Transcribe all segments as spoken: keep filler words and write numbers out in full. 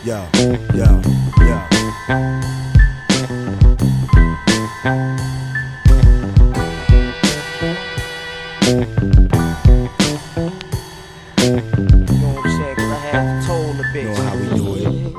Yo, yo, yo. You know how we do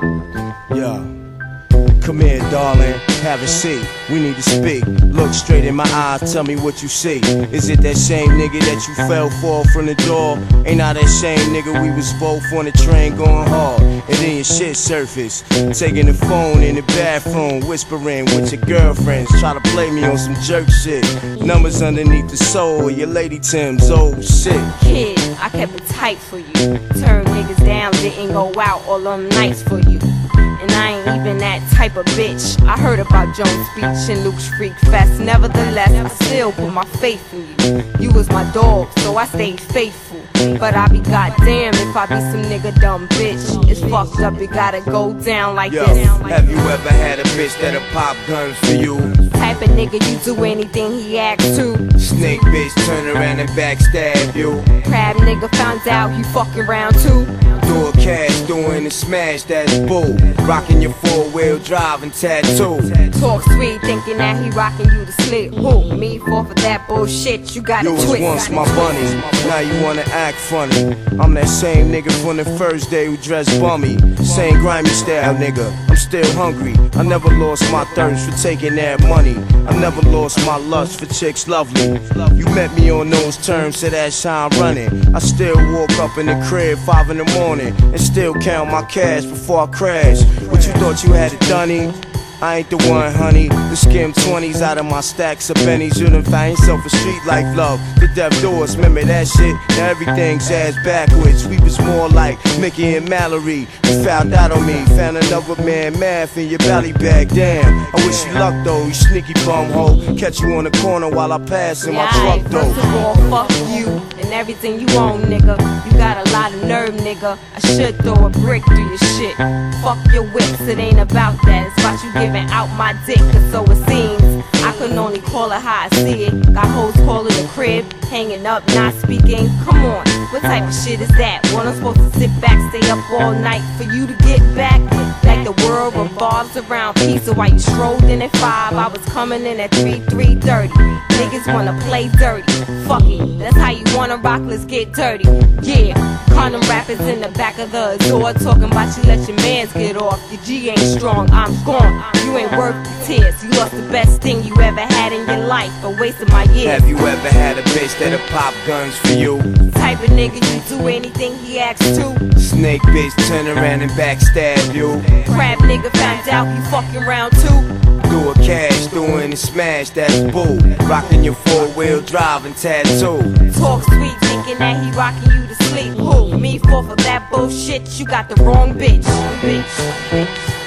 it. Yeah. Come here, darling, have a seat. We need to speak. Look straight in my eyes, tell me what you see. Is it that same nigga that you fell for from the door? Ain't I that same nigga we was both on the train going hard? And then your shit surface, taking the phone in the bathroom, whispering with your girlfriends, try to play me on some jerk shit. Numbers underneath the soul of your lady Tim's old shit. Kid, I kept it tight for you. Turned niggas down, didn't go out all them nights for you. And I ain't even that type of bitch. I heard about Jones Beach and Luke's Freak Fest. Nevertheless, I still put my faith in you. You was my dog, so I stayed faithful. But I be goddamn if I be some nigga dumb bitch. It's fucked up, it gotta go down like Yo, this. Have you ever had a bitch that'll pop guns for you? Type of nigga, you do anything he asks to. Snake bitch turn around and backstab you. Crab nigga found out he fucking round too. Do a cash doing and smash, that's bull. Rocking your four-wheel drive and tattoo. Talk sweet, thinking that he rocking you to sleep. Who? Me fall for that bullshit, you got You a was twist. once my bunny, now you wanna act funny. I'm that same nigga from the first day who dressed bummy. Same grimy style nigga, I'm still hungry. I never lost my thirst for taking that money. I never lost my lust for chicks lovely. You met me on those terms, so that's how I'm running. I still walk up in the crib five in the morning and still count my cash before I crash. What you thought you had it done? I ain't the one, honey. The skim twenties out of my stacks of bennies. You done find yourself a street life love. The deaf doors, remember that shit? Now everything's ass backwards. We was more like Mickey and Mallory. You found out on me, found another man math in your belly bag. Damn, I wish you luck though, you sneaky bum hoe. Catch you on the corner while I pass in my yeah, truck right, though. First of all, fuck you and everything you own, nigga. You got a lot of nerve, nigga. I should throw a brick through your shit. Fuck your whips, it ain't about that. It's about you giving out my dick, cause so it seems. I can only call it how I see it. Got hoes calling the crib, hanging up, not speaking. Come on, what type of shit is that? What I'm supposed to sit back, stay up all night for you to get back? Like the world revolves around pizza while you strolled in at five. I was coming in at three, three thirty. Niggas wanna play dirty. Fuck it, that's how you wanna rock, let's get dirty. Yeah, condom rappers in the back of the door talking about you let your mans get off. Your G ain't strong, I'm gone. You ain't worth the tears. You lost the best thing you ever had in your life for wasting my years. Have you ever had a bitch that'll pop guns for you? Type of nigga, you do anything he asks to. Snake bitch turn around and backstab you. Crab nigga found out you fucking round too. Do a cash doing and smash, that's bull. Rocking your four-wheel drive and tattoo. Talk sweet, thinking that he rocking you to sleep. Who? Me fall for that bullshit, you got the wrong bitch. Bitch.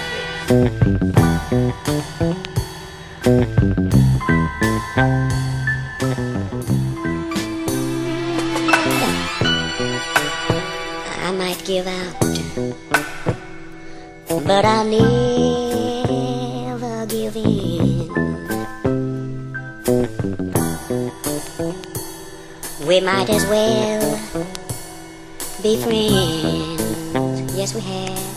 I might give out, but I'll never give in. We might as well be friends. Yes, we have.